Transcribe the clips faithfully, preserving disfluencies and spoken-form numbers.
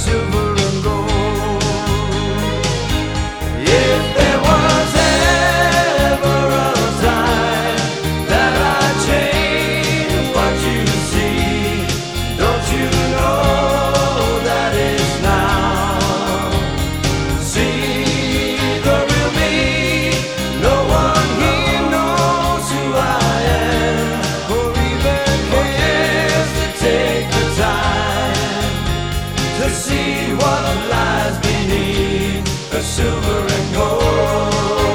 silver and gold. If there was ever a time that I changed what you see, don't you know that is now? See the real me. No one here knows who I am, or even cares to take the time to see what lies beneath the silver and gold.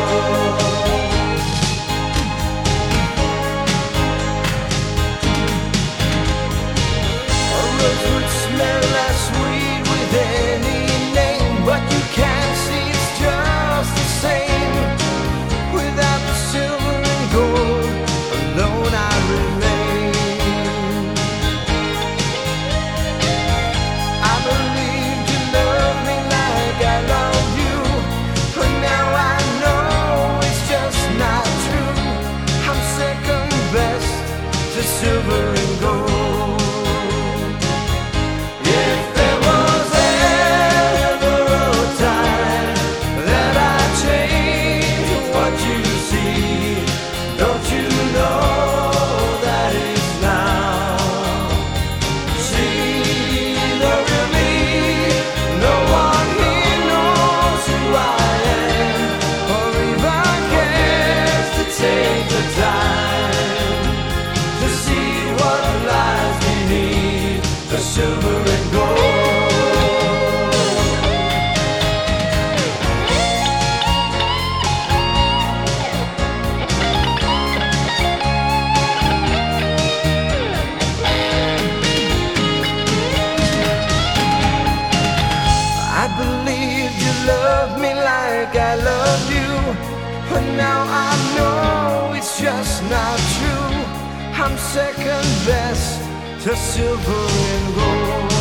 A rose would smell as sweet with any name, but you can't see it's just the same. Without the silver and gold, alone I remain. I believed you loved me like I love you, but now I know it's just not true. I'm second best to silver and gold. If there was ever a time that I changed what you see, don't you know that it's now? See the real me. No one here knows who I am, or even cares to take the time to see what lies beneath the silver and gold. I believed you loved me like I loved you, but now I know it's just not true. I'm second best to silver and gold.